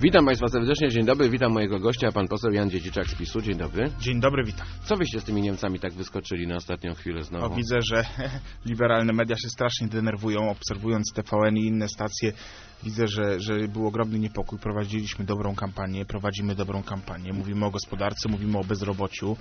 Witam Państwa serdecznie, dzień dobry, witam mojego gościa, pan poseł Jan Dziedziczak z PiS-u. Dzień dobry. Dzień dobry, witam. Co wyście z tymi Niemcami tak wyskoczyli na ostatnią chwilę znowu? O, widzę, że liberalne media się strasznie denerwują, obserwując TVN i inne stacje. Widzę, że był ogromny niepokój. Prowadzimy dobrą kampanię. Mówimy o gospodarce, mówimy o bezrobociu.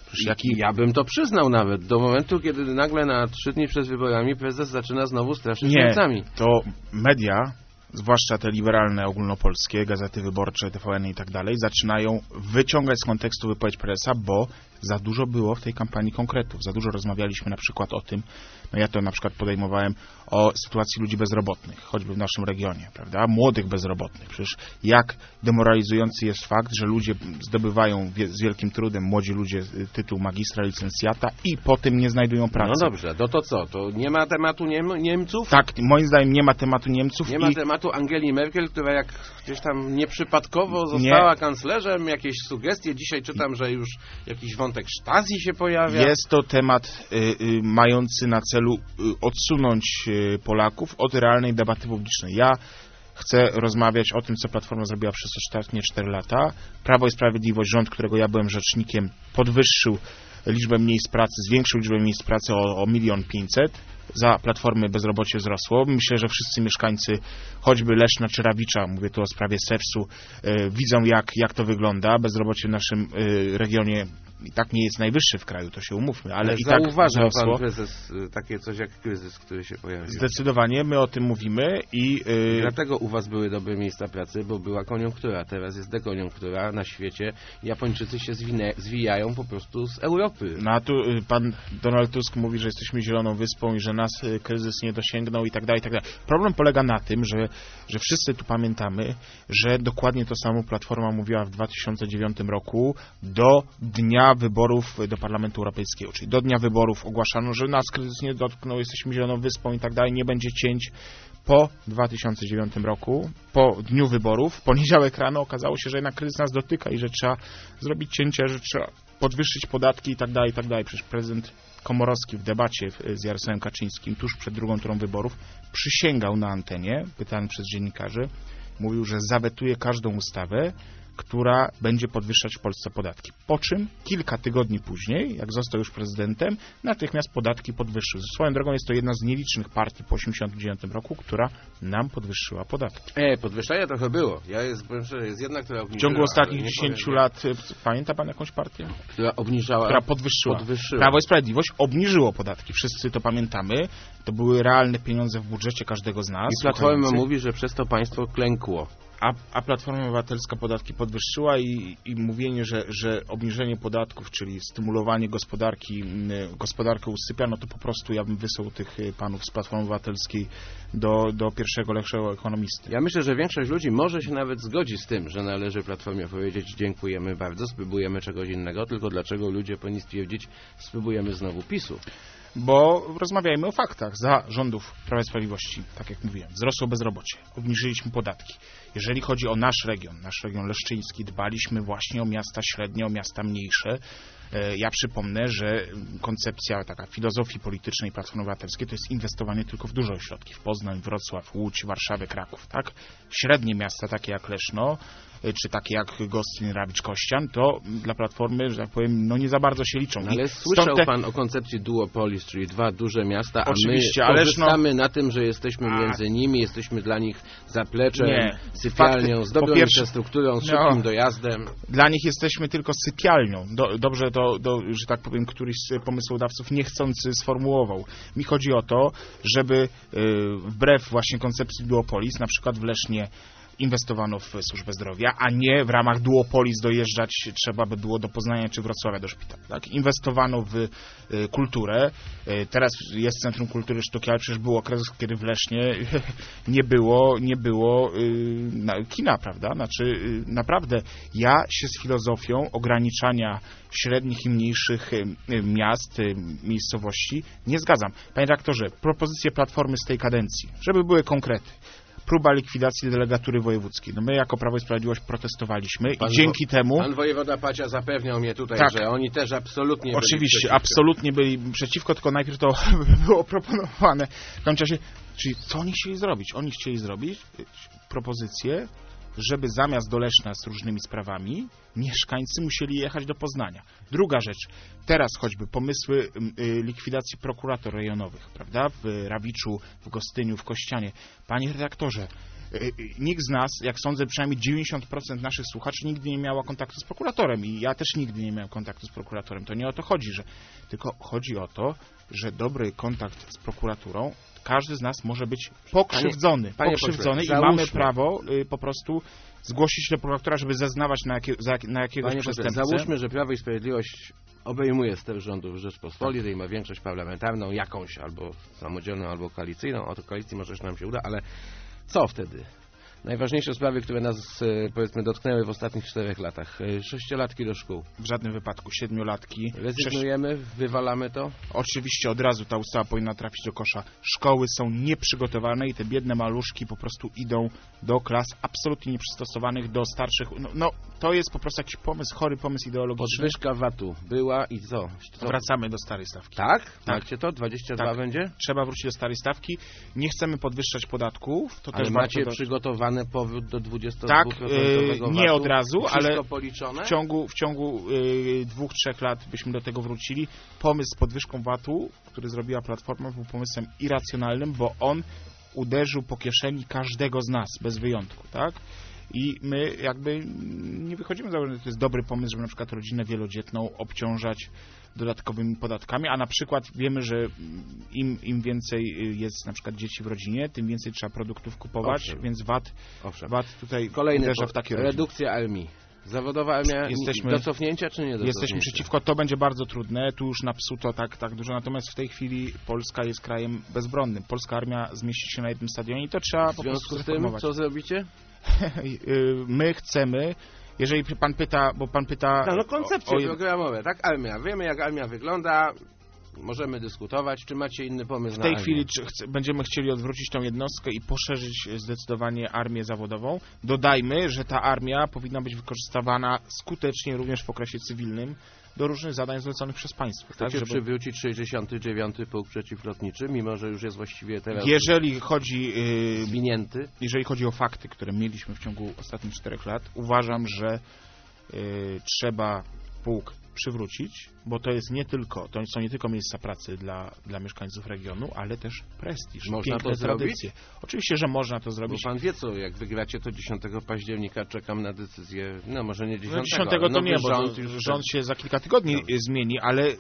Ja bym to przyznał nawet, do momentu, kiedy nagle na 3 dni przed wyborami prezes zaczyna znowu straszyć Niemcami. To media, zwłaszcza te liberalne ogólnopolskie, Gazety Wyborcze, TVN i tak dalej, zaczynają wyciągać z kontekstu wypowiedź prezesa, bo za dużo było w tej kampanii konkretów. Za dużo rozmawialiśmy na przykład o tym, ja to na przykład podejmowałem, o sytuacji ludzi bezrobotnych, choćby w naszym regionie, prawda? Młodych bezrobotnych. Przecież jak demoralizujący jest fakt, że ludzie zdobywają z wielkim trudem, młodzi ludzie, tytuł magistra, licencjata i potem nie znajdują pracy. No dobrze, to co? To nie ma tematu Niemców? Tak, moim zdaniem nie ma tematu Niemców. Nie ma tematu Angeli Merkel, która jak gdzieś tam nieprzypadkowo została kanclerzem. Jakieś sugestie. Dzisiaj czytam, że już jakiś wątek Stasi się pojawia. Jest to temat mający na celu odsunąć Polaków od realnej debaty publicznej. Ja chcę rozmawiać o tym, co Platforma zrobiła przez ostatnie 4 lata. Prawo i Sprawiedliwość, rząd, którego ja byłem rzecznikiem, podwyższył liczbę miejsc pracy, zwiększył liczbę miejsc pracy o 1 500 000. Za Platformy bezrobocie wzrosło. Myślę, że wszyscy mieszkańcy, choćby Leszna czy Rawicza, mówię tu o sprawie Sersu, widzą jak to wygląda. Bezrobocie w naszym regionie i tak nie jest najwyższy w kraju, to się umówmy, ale i tak zauważa pan prezes takie coś jak kryzys, który się pojawił? Zdecydowanie, my o tym mówimy i dlatego u was były dobre miejsca pracy, bo była koniunktura, teraz jest dekoniunktura na świecie. Japończycy się zwijają po prostu z Europy. No a tu pan Donald Tusk mówi, że jesteśmy zieloną wyspą i że nas kryzys nie dosięgnął i tak dalej, i tak dalej. Problem polega na tym, że wszyscy tu pamiętamy, że dokładnie to samo Platforma mówiła w 2009 roku do dnia wyborów do Parlamentu Europejskiego, czyli do dnia wyborów ogłaszano, że nas kryzys nie dotknął, jesteśmy zieloną wyspą i tak dalej, nie będzie cięć. Po 2009 roku, po dniu wyborów, w poniedziałek rano okazało się, że jednak kryzys nas dotyka i że trzeba zrobić cięcia, że trzeba podwyższyć podatki i tak dalej, i tak dalej. Przecież prezydent Komorowski w debacie z Jarosławem Kaczyńskim tuż przed drugą turą wyborów przysięgał na antenie, pytany przez dziennikarzy, mówił, że zawetuje każdą ustawę, która będzie podwyższać w Polsce podatki. Po czym kilka tygodni później, jak został już prezydentem, natychmiast podatki podwyższył. Swoją drogą jest to jedna z nielicznych partii po 1989 roku, która nam podwyższyła podatki. Podwyższenia trochę było. Jest jedna, która obniżyła. W ciągu ostatnich 10 lat, pamięta pan jakąś partię? Która obniżała? Która podwyższyła. Prawo i Sprawiedliwość obniżyło podatki. Wszyscy to pamiętamy. To były realne pieniądze w budżecie każdego z nas. I Platforma mówi, że przez to państwo klękło. A Platforma Obywatelska podatki podwyższyła i mówienie, że obniżenie podatków, czyli stymulowanie gospodarkę usypia, no to po prostu ja bym wysłał tych panów z Platformy Obywatelskiej do pierwszego lepszego ekonomisty. Ja myślę, że większość ludzi może się nawet zgodzi z tym, że należy Platformie powiedzieć dziękujemy bardzo, spróbujemy czegoś innego, tylko dlaczego ludzie powinni stwierdzić spróbujemy znowu PiS-u? Bo rozmawiajmy o faktach. Za rządów Prawa i Sprawiedliwości, tak jak mówiłem, wzrosło bezrobocie, obniżyliśmy podatki. Jeżeli chodzi o nasz region leszczyński, dbaliśmy właśnie o miasta średnie, o miasta mniejsze. Ja przypomnę, że koncepcja taka filozofii politycznej Platformy Obywatelskiej to jest inwestowanie tylko w duże ośrodki. W Poznań, Wrocław, Łódź, Warszawę, Kraków. Tak? Średnie miasta takie jak Leszno, czy takie jak Gostyń, Rawicz, Kościan, to dla Platformy, że tak powiem, no nie za bardzo się liczą. Ale słyszał pan o koncepcji duopolis, czyli 2 duże miasta, a oczywiście, my korzystamy na tym, że jesteśmy między nimi, jesteśmy dla nich zapleczem, sypialnią, z dobrą infrastrukturą, z szybkim dojazdem. Dla nich jesteśmy tylko sypialnią. Dobrze że tak powiem, któryś z pomysłodawców niechcący sformułował. Mi chodzi o to, żeby wbrew właśnie koncepcji duopolis, na przykład w Lesznie inwestowano w służbę zdrowia, a nie w ramach duopolis dojeżdżać trzeba by było do Poznania czy Wrocławia do szpitala. Tak? Inwestowano w kulturę. Teraz jest Centrum Kultury Sztuki, ale przecież był okres, kiedy w Lesznie nie było kina, prawda? Znaczy naprawdę ja się z filozofią ograniczania średnich i mniejszych miast, miejscowości nie zgadzam. Panie redaktorze, propozycje Platformy z tej kadencji, żeby były konkrety. Próba likwidacji delegatury wojewódzkiej. No my jako Prawo i Sprawiedliwość protestowaliśmy i dzięki temu... Pan wojewoda Pacia zapewniał mnie tutaj, że oni też absolutnie byli przeciwko. Absolutnie byli przeciwko, tylko najpierw to było proponowane w tym czasie. Czyli co oni chcieli zrobić? Oni chcieli zrobić propozycję żeby zamiast do Leszna z różnymi sprawami mieszkańcy musieli jechać do Poznania. Druga rzecz, teraz choćby pomysły likwidacji prokuratur rejonowych, prawda, w Rawiczu, w Gostyniu, w Kościanie. Panie redaktorze, nikt z nas, jak sądzę, przynajmniej 90% naszych słuchaczy nigdy nie miała kontaktu z prokuratorem i ja też nigdy nie miałem kontaktu z prokuratorem. To nie o to chodzi, tylko chodzi o to, że dobry kontakt z prokuraturą każdy z nas może być pokrzywdzony i mamy prawo po prostu zgłosić do prokuratora, żeby zeznawać na jakiegoś przestępcę. Załóżmy, że Prawo i Sprawiedliwość obejmuje ster rządów Rzeczpospolitej, ma większość parlamentarną, jakąś albo samodzielną, albo koalicyjną. O to koalicji może nam się uda, ale co wtedy? Najważniejsze sprawy, które nas, powiedzmy, dotknęły w ostatnich 4 latach. 6-latki do szkół. W żadnym wypadku. 7-latki. Rezygnujemy, wywalamy to? Oczywiście od razu ta ustawa powinna trafić do kosza. Szkoły są nieprzygotowane i te biedne maluszki po prostu idą do klas absolutnie nieprzystosowanych do starszych. No to jest po prostu jakiś pomysł, chory pomysł ideologiczny. Podwyżka VAT-u była i co? Wracamy do starej stawki. Tak? Macie to? 22 tak. Będzie? Trzeba wrócić do starej stawki. Nie chcemy podwyższych podatków. To ale też macie przygotowane powrót do 22%? Tak, nie od razu, ale policzone? w ciągu 2-3 lat byśmy do tego wrócili. Pomysł z podwyżką VAT-u, który zrobiła Platforma, był pomysłem irracjonalnym, bo on uderzył po kieszeni każdego z nas, bez wyjątku, tak? I my jakby nie wychodzimy z założenia, że to jest dobry pomysł, żeby na przykład rodzinę wielodzietną obciążać dodatkowymi podatkami, a na przykład wiemy, że im więcej jest na przykład dzieci w rodzinie, tym więcej trzeba produktów kupować, więc VAT tutaj uderza w takie rodziny. Redukcja armii. Zawodowa armia do cofnięcia czy nie do cofnięcia? Jesteśmy przeciwko, to będzie bardzo trudne, tu już napsuto tak dużo, natomiast w tej chwili Polska jest krajem bezbronnym. Polska armia zmieści się na jednym stadionie i to trzeba po prostu zreformować. Co zrobicie? My chcemy, jeżeli pan pyta, bo pan pyta... No koncepcje programowe, tak? Armia. Wiemy, jak armia wygląda, możemy dyskutować. Czy macie inny pomysł na armię? W tej chwili będziemy chcieli odwrócić tą jednostkę i poszerzyć zdecydowanie armię zawodową. Dodajmy, że ta armia powinna być wykorzystywana skutecznie również w okresie cywilnym do różnych zadań zleconych przez państwo. Chcecie przywrócić 69. Pułk Przeciwlotniczy, mimo że już jest właściwie teraz zwinięty? Jeżeli chodzi o fakty, które mieliśmy w ciągu ostatnich 4 lat, uważam, że trzeba pułk przywrócić, bo to są nie tylko miejsca pracy dla mieszkańców regionu, ale też prestiż, można to tradycje. Oczywiście, że można to zrobić. Bo pan wie co, jak wygracie to 10 października, czekam na decyzję, no może nie 10. 10 to nie, bo rząd się za kilka tygodni zmieni,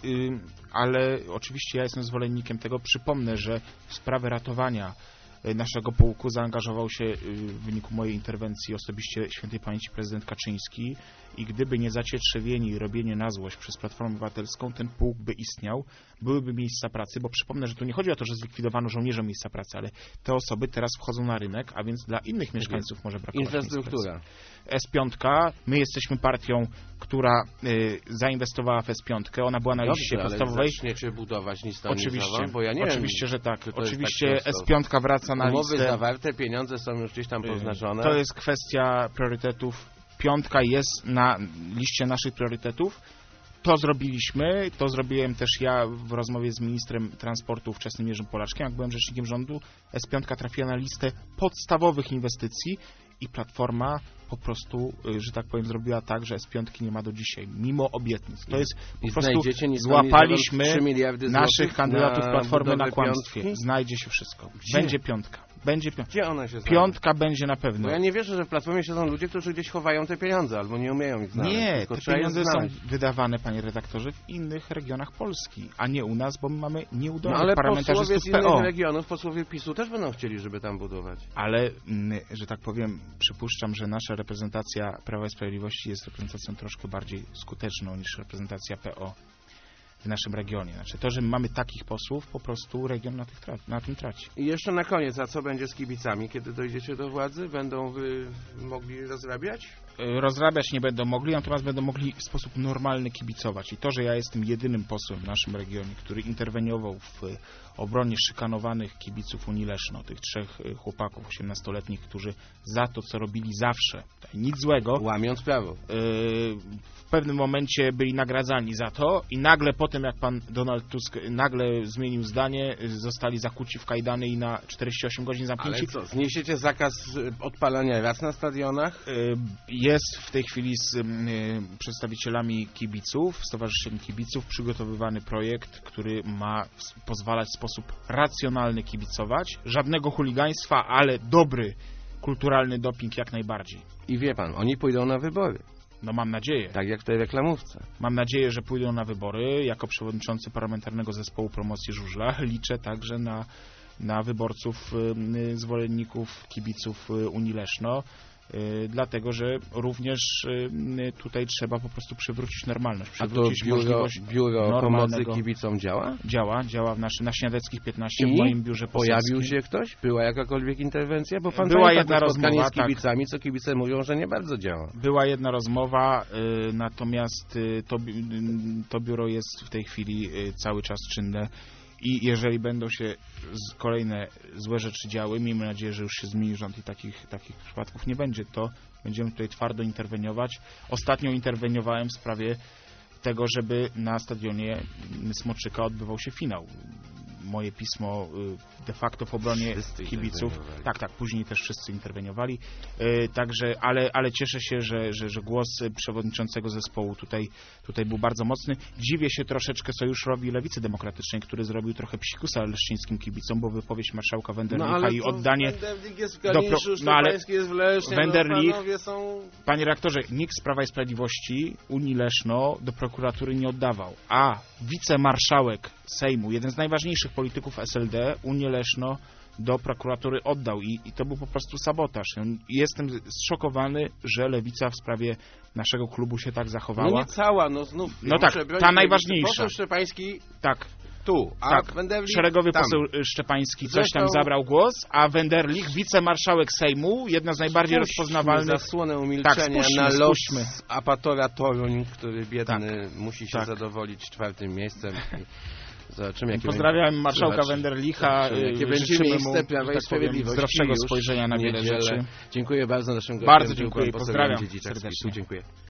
ale oczywiście ja jestem zwolennikiem tego. Przypomnę, że w sprawę ratowania naszego pułku zaangażował się w wyniku mojej interwencji osobiście świętej pamięci prezydent Kaczyński i gdyby nie zacietrzewienie i robienie na złość przez Platformę Obywatelską, ten pułk by istniał, byłyby miejsca pracy, bo przypomnę, że tu nie chodzi o to, że zlikwidowano żołnierzom miejsca pracy, ale te osoby teraz wchodzą na rynek, a więc dla innych mieszkańców może brakować infrastruktura. S5, my jesteśmy partią, która zainwestowała w S5, ona była na liście podstawowej. Zaczniecie budować nic tam oczywiście, bo ja nie oczywiście, wiem, że tak. Oczywiście tak S5 wraca na umowy listę. zawarte, pieniądze są już gdzieś tam poznaczone. To jest kwestia priorytetów. 5 jest na liście naszych priorytetów. To zrobiliśmy, to zrobiłem też ja w rozmowie z ministrem transportu ówczesnym Jerzym Polaczkiem, jak byłem rzecznikiem rządu. S5 trafiła na listę podstawowych inwestycji i Platforma po prostu, że tak powiem, zrobiła tak, że S5 nie ma do dzisiaj, mimo obietnic. To jest po prostu, złapaliśmy naszych kandydatów Platformy na kłamstwie. Piątki? Znajdzie się wszystko. Gdzie? Będzie 5. Będzie 5. Gdzie ona się znajdzie? 5 będzie na pewno. Bo ja nie wierzę, że w Platformie siedzą ludzie, którzy gdzieś chowają te pieniądze, albo nie umieją ich znaleźć. Nie, te pieniądze są wydawane, panie redaktorze, w innych regionach Polski, a nie u nas, bo my mamy nieudolnych parlamentarzystów PO. Ale posłowie z innych regionów, posłowie PiS-u też będą chcieli, żeby tam budować. Ale, że tak powiem, przypuszczam, że nasza reprezentacja Prawa i Sprawiedliwości jest reprezentacją troszkę bardziej skuteczną niż reprezentacja PO w naszym regionie. Znaczy to, że my mamy takich posłów, po prostu region na tym traci. I jeszcze na koniec, a co będzie z kibicami, kiedy dojdziecie do władzy? Będą mogli rozrabiać? rozrabiać nie będą mogli, natomiast będą mogli w sposób normalny kibicować. I to, że ja jestem jedynym posłem w naszym regionie, który interweniował w obronie szykanowanych kibiców Unii Leszno, tych 3 chłopaków 18-letnich, którzy za to, co robili zawsze, nic złego, łamiąc prawo, w pewnym momencie byli nagradzani za to i nagle po tym, jak pan Donald Tusk nagle zmienił zdanie, zostali zakuci w kajdany i na 48 godzin zamknięci. Ale co, zniesiecie zakaz odpalania rac na stadionach? Jest w tej chwili z przedstawicielami kibiców, stowarzyszeń kibiców przygotowywany projekt, który ma pozwalać w sposób racjonalny kibicować. Żadnego chuligaństwa, ale dobry, kulturalny doping jak najbardziej. I wie pan, oni pójdą na wybory. No mam nadzieję. Tak jak w tej reklamówce. Mam nadzieję, że pójdą na wybory. Jako przewodniczący Parlamentarnego Zespołu Promocji Żużla liczę także na wyborców, zwolenników, kibiców Unii Leszno. Dlatego, że również tutaj trzeba po prostu przywrócić normalność. Przywrócić a to biuro pomocy kibicom działa? Działa na Śniadeckich 15 w moim biurze poselskim. Pojawił się ktoś? Była jakakolwiek interwencja? Bo pan była jedna rozmowa z kibicami, co kibice mówią, że nie bardzo działa. Była jedna rozmowa, natomiast to biuro jest w tej chwili cały czas czynne. I jeżeli będą się kolejne złe rzeczy działy, miejmy nadzieję, że już się zmieni rząd i takich przypadków nie będzie, to będziemy tutaj twardo interweniować. Ostatnio interweniowałem w sprawie tego, żeby na stadionie Smoczyka odbywał się finał. Moje pismo de facto w obronie kibiców. Tak, później też wszyscy interweniowali. Także, ale cieszę się, że głos przewodniczącego zespołu tutaj był bardzo mocny. Dziwię się troszeczkę sojuszowi Lewicy Demokratycznej, który zrobił trochę psikusa leszczyńskim kibicom, bo wypowiedź marszałka Wenderlicha i oddanie... Wenderlich jest w Kaliszu, Szczepański jest w Lesznie, Wenderlich, są... Panie redaktorze, nikt z Prawa i Sprawiedliwości Unii Leszno do prokuratury nie oddawał, a wicemarszałek Sejmu, jeden z najważniejszych polityków SLD, Unię Leszno do prokuratury oddał i to był po prostu sabotaż. Jestem zszokowany, że Lewica w sprawie naszego klubu się tak zachowała. No nie cała, no znów. No tak, ta najważniejsza. Poseł Szczepański tak. Tu, a tak. Wenderlich szeregowy tam. poseł Szczepański coś tam zabrał głos, a Wenderlich, wicemarszałek Sejmu, jedna z najbardziej rozpoznawalnych... zasłonę umilczenia na los Apatora Toruń, który biedny musi się zadowolić 4. miejscem. Zobaczymy, pozdrawiam marszałka Wenderlicha. Jakie będzie miejsce Prawa i Sprawiedliwości. Zdrowszego spojrzenia na wiele rzeczy. Dziękuję bardzo naszym gościom. Bardzo dziękuję. Pozdrawiam serdecznie. Dziękuję.